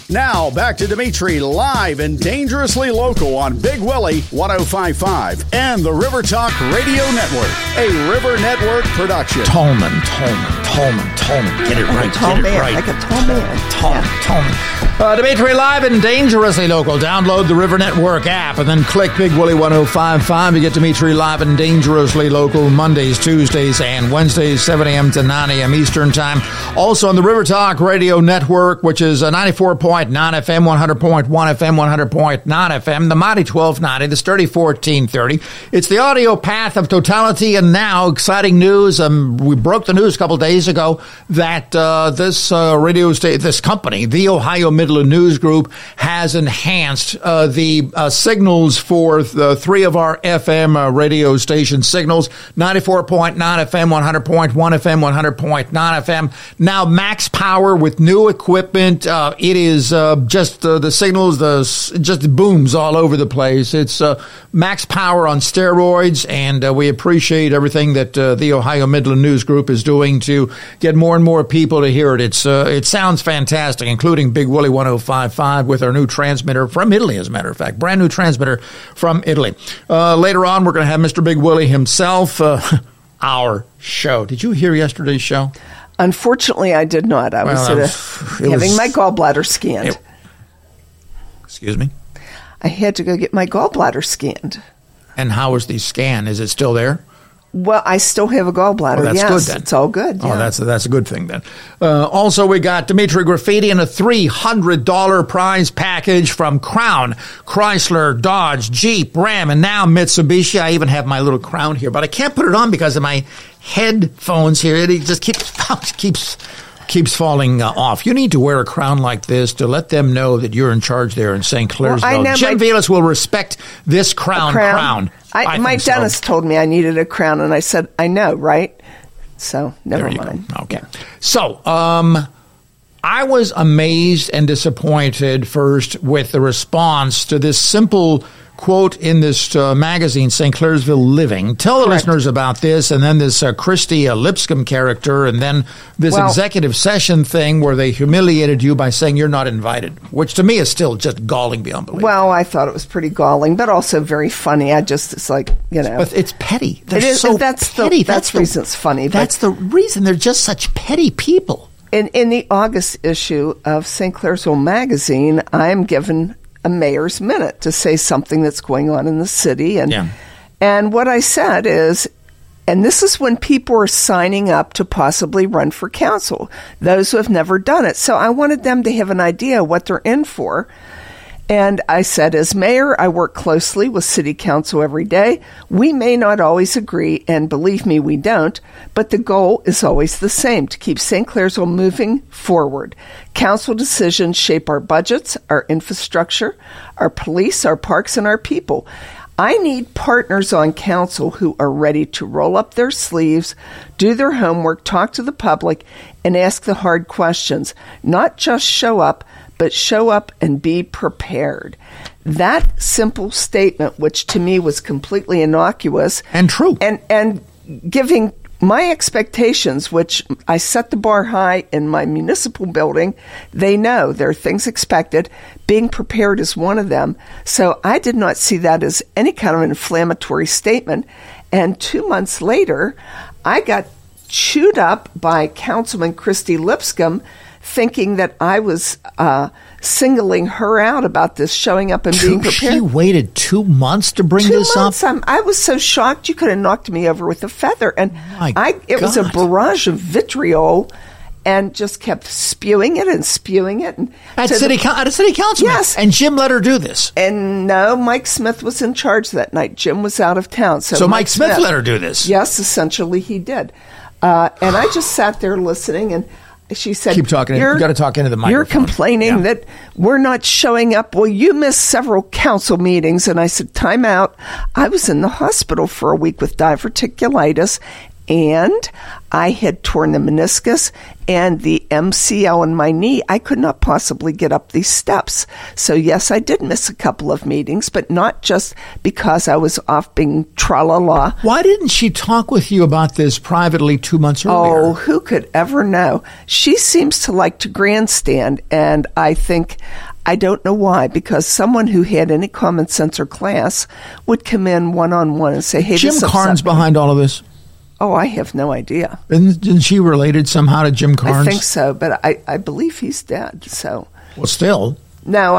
Now, back to Dimitri live and dangerously local on Big Willie 105.5 and the River Talk Radio Network, a River Network production. Tolman. Get it right. Like a tall man. Tolman. Dimitri live and dangerously local. Download the River Network app and then click Big Willie 105.5. You get Dimitri live and dangerously local Mondays, Tuesdays, and Wednesdays, 7 a.m. to 9 a.m. Eastern Time. Also on the River Talk Radio Network, which is 94.9 FM, 100.1 FM, 100.9 FM, the Mighty 1290, the Sturdy 1430. It's the audio path of totality, and now exciting news. We broke the news a couple days ago that this radio station, this company, the Ohio Midland News Group, has enhanced the signals for the three of our FM radio station signals, 94.9 FM, 100.1 FM, 100.9 FM. Now max power with new equipment. It is just the signals, just booms all over the place. It's max power on steroids, and we appreciate everything that the Ohio Midland News Group is doing to get more and more people to hear it. It sounds fantastic, including Big Willie 105.5 with our new transmitter from Italy, as a matter of fact. Brand new transmitter from Italy. Later on, we're going to have Mr. Big Willie himself, our show. Did you hear yesterday's show? Unfortunately, I did not. I was having my gallbladder scanned. Excuse me? I had to go get my gallbladder scanned. And how was the scan? Is it still there? Well, I still have a gallbladder. Oh, that's yes, good then. It's all good. Yeah. Oh, that's a good thing then. Also, we got Dimitri Graffiti and a $300 prize package from Crown, Chrysler, Dodge, Jeep, Ram, and now Mitsubishi. I even have my little crown here, but I can't put it on because of my headphones here. It just keeps falling off. You need to wear a crown like this to let them know that you're in charge there in St. Clairsville. Well, Jim Velas will respect this crown. My dentist told me I needed a crown, and I said, I know, right? So, never mind. Go. Okay. So, I was amazed and disappointed first with the response to this simple quote in this magazine, St. Clairsville Living. Tell the listeners about this, and then this Christy Lipscomb character, and then this executive session thing where they humiliated you by saying you're not invited, which to me is still just galling beyond belief. Well, I thought it was pretty galling, but also very funny. It's like, But it's petty. They're that's petty. That's the reason it's funny. That's the reason they're just such petty people. In the August issue of St. Clairsville Magazine, I'm given a mayor's minute to say something that's going on in the city. And what I said is, and this is when people are signing up to possibly run for council, those who have never done it. So I wanted them to have an idea what they're in for. And I said, as mayor, I work closely with city council every day. We may not always agree, and believe me, we don't, but the goal is always the same, to keep St. Clairsville moving forward. Council decisions shape our budgets, our infrastructure, our police, our parks, and our people. I need partners on council who are ready to roll up their sleeves, do their homework, talk to the public, and ask the hard questions. Not just show up, but show up and be prepared. That simple statement, which to me was completely innocuous. And true. And giving my expectations, which I set the bar high in my municipal building, they know there are things expected. Being prepared is one of them. So I did not see that as any kind of inflammatory statement. And 2 months later, I got chewed up by Councilman Christy Lipscomb, thinking that I was singling her out about this, showing up and being prepared. She waited 2 months to bring this up? I was so shocked you could have knocked me over with a feather. And it was a barrage of vitriol, and just kept spewing it. And at a city council. Yes. And Jim let her do this. And no, Mike Smith was in charge that night. Jim was out of town. So Mike Smith let her do this? Yes, essentially he did. And I just sat there listening, and she said, keep talking. You got to talk into the microphone. You're complaining that we're not showing up. Well, you missed several council meetings. And I said, time out. I was in the hospital for a week with diverticulitis, and I had torn the meniscus and the MCL in my knee. I could not possibly get up these steps. So yes, I did miss a couple of meetings, but not just because I was off being tra-la-la. Why didn't she talk with you about this privately 2 months earlier? Oh, who could ever know? She seems to like to grandstand, and I don't know why, because someone who had any common sense or class would come in one-on-one and say, hey, Jim Carnes behind all of this? Oh, I have no idea. Isn't she related somehow to Jim Carnes? I think so, but I believe he's dead. So, well, still, no.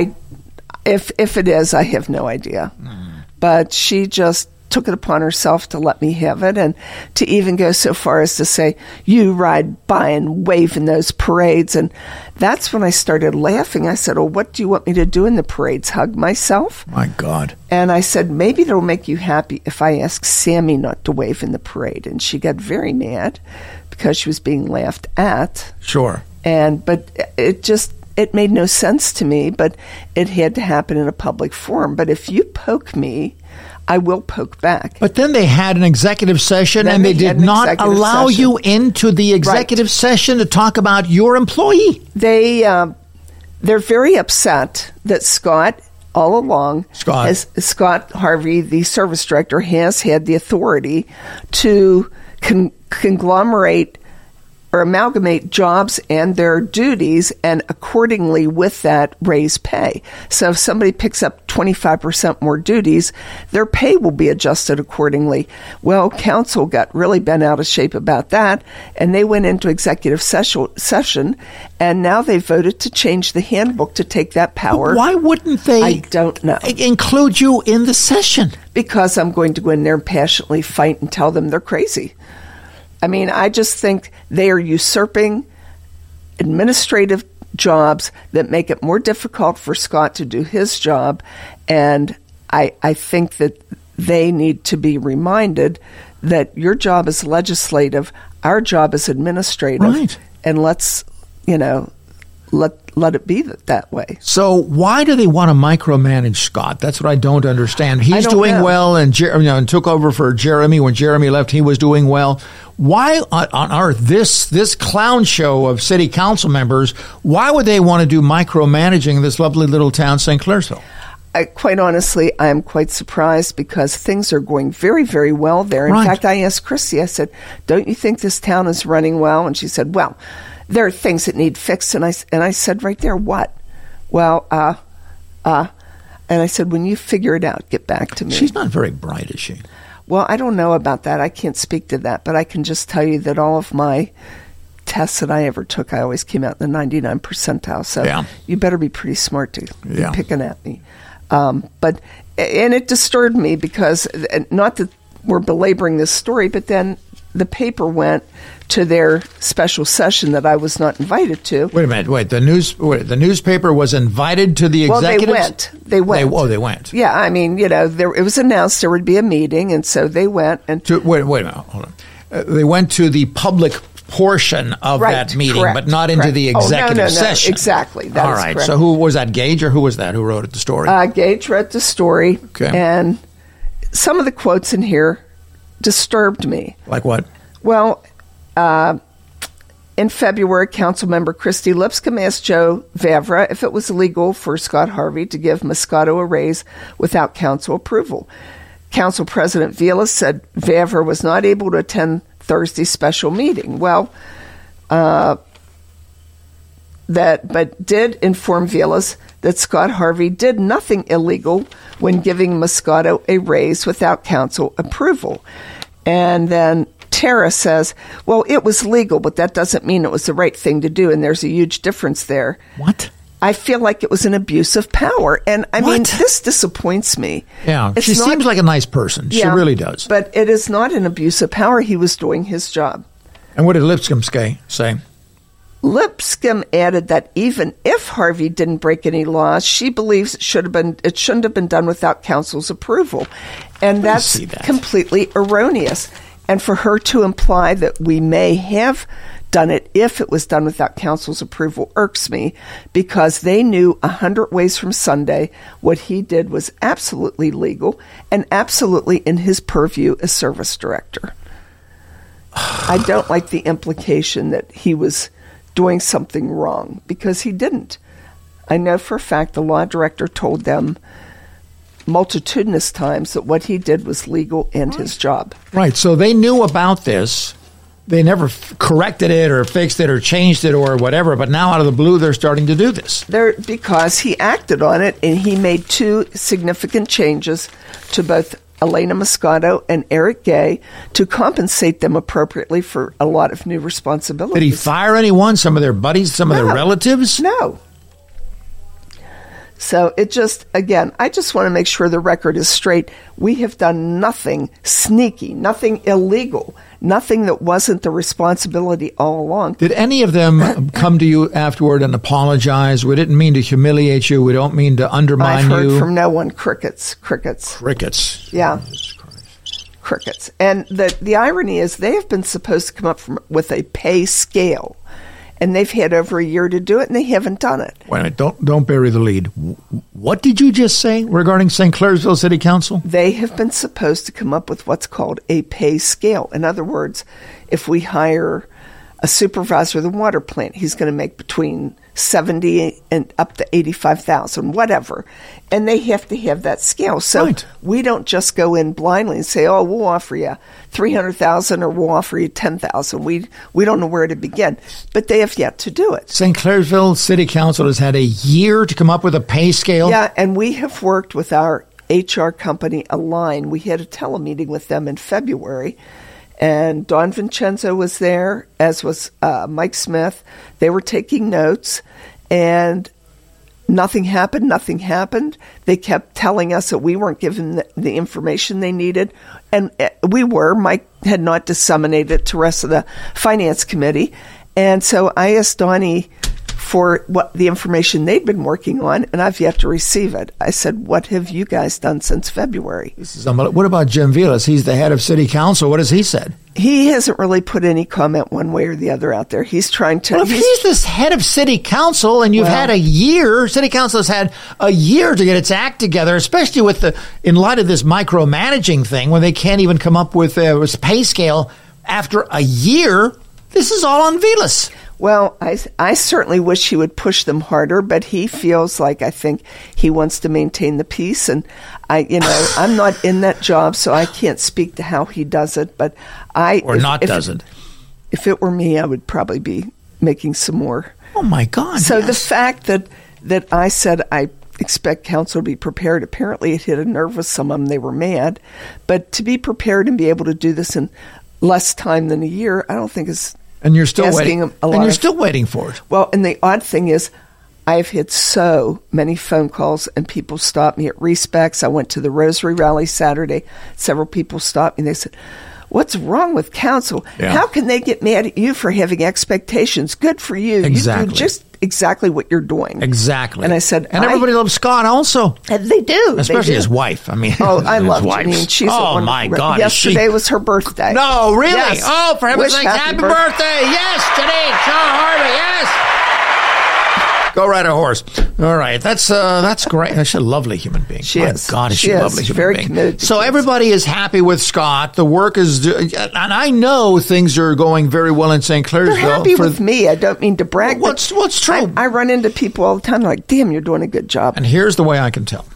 If it is, I have no idea. But she just took it upon herself to let me have it, and to even go so far as to say, you ride by and wave in those parades. And that's when I started laughing. I said, oh, what do you want me to do in the parades? Hug myself? My God. And I said, maybe it'll make you happy if I ask Sammy not to wave in the parade. And she got very mad because she was being laughed at. Sure. But it made no sense to me, but it had to happen in a public forum. But if you poke me, I will poke back. But then they had an executive session, and they did not allow you into the executive session to talk about your employee. They're very upset that Scott, all along, Scott Harvey, the service director, has had the authority to conglomerate or amalgamate jobs and their duties, and accordingly with that raise pay. So if somebody picks up 25% more duties, their pay will be adjusted accordingly. Well, council got really bent out of shape about that, and they went into executive session, and now they voted to change the handbook to take that power. But why wouldn't they? I don't know. Include you in the session? Because I'm going to go in there and passionately fight and tell them they're crazy. I mean, I just think they are usurping administrative jobs that make it more difficult for Scott to do his job. And I think that they need to be reminded that your job is legislative, our job is administrative. Right. And let's, let it be that way. So why do they want to micromanage Scott? That's what I don't understand. He's doing well, and took over for Jeremy. When Jeremy left, he was doing well. Why on earth this clown show of city council members? Why would they want to do micromanaging in this lovely little town, St. Clairsville? Quite honestly, I am quite surprised because things are going very, very well there. In fact, I asked Christy, I said, don't you think this town is running well? And she said, well, there are things that need fixed. And I said right there, what? Well, and I said, when you figure it out, get back to me. She's not very bright, is she? Well, I don't know about that. I can't speak to that, but I can just tell you that all of my tests that I ever took, I always came out in the 99th percentile. So you better be pretty smart to be picking at me. But it disturbed me because, not that we're belaboring this story, but then the paper went to their special session that I was not invited to. Wait a minute. The newspaper was invited to the executives? Well, they went. They went. Yeah, I mean, it was announced there would be a meeting, and so they went. And wait a minute. Hold on. They went to the public portion of that meeting, but not into the executive session. Exactly. That all is right. correct. So who was that, Gage, or who was that? Who wrote the story? Gage wrote the story. Okay. And some of the quotes in here disturbed me. Like what? Well, in February, Councilmember Christy Lipscomb asked Joe Vavra if it was legal for Scott Harvey to give Moscato a raise without council approval. Council President Vila said Vavra was not able to attend Thursday's special meeting. Well, but did inform Vilas that Scott Harvey did nothing illegal when giving Moscato a raise without council approval. And then Tara says, well, it was legal, but that doesn't mean it was the right thing to do, and there's a huge difference there. What? I feel like it was an abuse of power, and I mean, this disappoints me. Yeah, she seems like a nice person. She really does. But it is not an abuse of power. He was doing his job. And what did Lipscomb say? Lipscomb added that even if Harvey didn't break any laws, she believes it shouldn't have been done without council's approval. And that's completely erroneous. And for her to imply that we may have done it if it was done without council's approval irks me, because they knew 100 ways from Sunday what he did was absolutely legal and absolutely in his purview as service director. I don't like the implication that he was doing something wrong, because he didn't. I know for a fact the law director told them multitudinous times that what he did was legal and his job. Right. So they knew about this. They never corrected it or fixed it or changed it or whatever. But now out of the blue, they're starting to do this. Because he acted on it, and he made 2 significant changes to both Elena Moscato and Eric Gay to compensate them appropriately for a lot of new responsibilities. Did he fire anyone? Some of their buddies? Some of their relatives? No. So it just, again, I just want to make sure the record is straight. We have done nothing sneaky, nothing illegal, nothing that wasn't the responsibility all along. Did any of them come to you afterward and apologize? We didn't mean to humiliate you. We don't mean to undermine you. I've heard from no one. Crickets. Crickets. Yeah. Crickets. And the irony is they have been supposed to come up with a pay scale. And they've had over a year to do it, and they haven't done it. Wait a minute. Don't bury the lead. What did you just say regarding St. Clairsville City Council? They have been supposed to come up with what's called a pay scale. In other words, if we hire a supervisor of the water plant, he's going to make between $70,000 and up to $85,000, whatever. And they have to have that scale. So we don't just go in blindly and say, "Oh, we'll offer you $300,000 or we'll offer you $10,000." We don't know where to begin, but they have yet to do it. St. Clairsville City Council has had a year to come up with a pay scale. Yeah, and we have worked with our HR company, Align. We had a telemeeting with them in February. And Don Vincenzo was there, as was Mike Smith. They were taking notes, and nothing happened. They kept telling us that we weren't given the information they needed, and we were. Mike had not disseminated it to the rest of the finance committee. And so I asked Donnie for what the information they'd been working on, and I've yet to receive it. I said, "What have you guys done since February?" What about Jim Vilas? He's the head of city council. What has he said? He hasn't really put any comment one way or the other out there. He's trying to... Well, if he's this head of city council and you've had a year, city council has had a year to get its act together, especially in light of this micromanaging thing, when they can't even come up with a pay scale after a year, this is all on Vilas. Well, I certainly wish he would push them harder, but he feels like, I think he wants to maintain the peace. And I'm not in that job, so I can't speak to how he does it. But if it were me, I would probably be making some more. Oh my God! So the fact that I said I expect council to be prepared, apparently it hit a nerve with some of them. They were mad, but to be prepared and be able to do this in less time than a year, I don't think is. And you're still waiting. And you're still waiting for it. Well, and the odd thing is, I've had so many phone calls, and people stop me at Respecs. I went to the Rosary Rally Saturday. Several people stopped me. They said, "What's wrong with council? Yeah. How can they get mad at you for having expectations? Good for you. Exactly. You do just exactly what you're doing." Exactly. And I said, and everybody loves Scott also. And they do. Especially his wife. I mean, I love Janine. She's my God. Yesterday was her birthday. No, really? Yes. Oh, for heaven's sake, happy birthday. Yes, Janine. Shaw Harvey. Yes. Go ride a horse. All right. That's great. She's a lovely human being. She is. God, she's a lovely human very being. Committed to so kids. Everybody is happy with Scott. The work is, and I know things are going very well in St. Clairsville. They're happy with me. I don't mean to brag. What's true? I run into people all the time like, "Damn, you're doing a good job." And here's the way I can tell.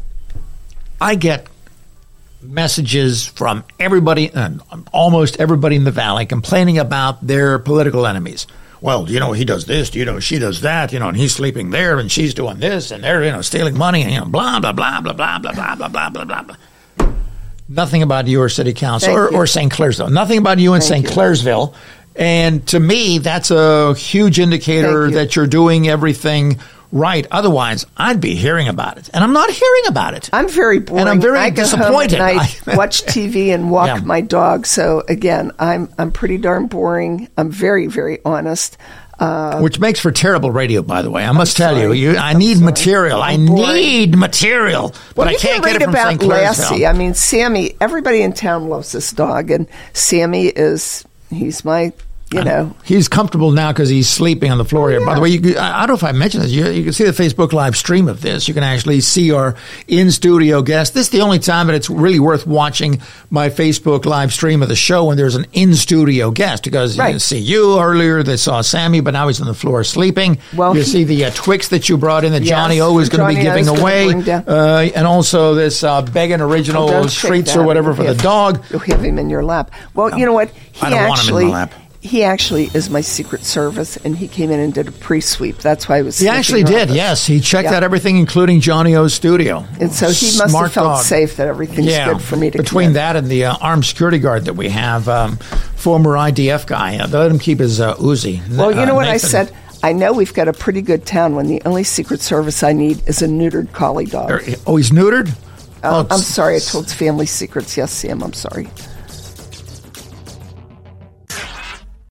I get messages from everybody, almost everybody in the Valley, complaining about their political enemies. Well, he does this, she does that, and he's sleeping there, and she's doing this, and they're, stealing money, and, blah, blah, blah, blah, blah, blah, blah, blah, blah, blah, blah, blah. Nothing about your city council or St. Clairsville. Nothing about you in St. Clairsville. And to me, that's a huge indicator that you're doing everything right. Otherwise, I'd be hearing about it. And I'm not hearing about it. I'm very boring. And I'm very disappointed. I watch TV and walk my dog. So, again, I'm pretty darn boring. I'm very, very honest. Which makes for terrible radio, by the way. I must tell you. I need material. I need material. But I can't get it from St. Clairsville. Lassie. I mean, Sammy, everybody in town loves this dog. And Sammy he's my You know, he's comfortable now because he's sleeping on the floor here. By the way, I don't know if I mentioned this. You can see the Facebook live stream of this. You can actually see our in-studio guest. This is the only time that it's really worth watching my Facebook live stream of the show when there's an in-studio guest, because you can see you earlier. They saw Sammy, but now he's on the floor sleeping. Well, you see the Twix that you brought in that Johnny O is going to be giving away, and also this Beggin' Original treats or whatever for the dog. You'll have him in your lap. Well, you know what? I don't want him in my lap. He actually is my Secret Service, and he came in and did a pre-sweep. That's why I was. He actually did, yes. He checked out everything, including Johnny O's studio. And so he must have felt safe that everything's good for me to between that and the armed security guard that we have, former IDF guy, they let him keep his Uzi. Well, you know what I said? I know we've got a pretty good town when the only Secret Service I need is a neutered collie dog. Oh, he's neutered? I'm sorry. I told family secrets. Yes, Sam, I'm sorry.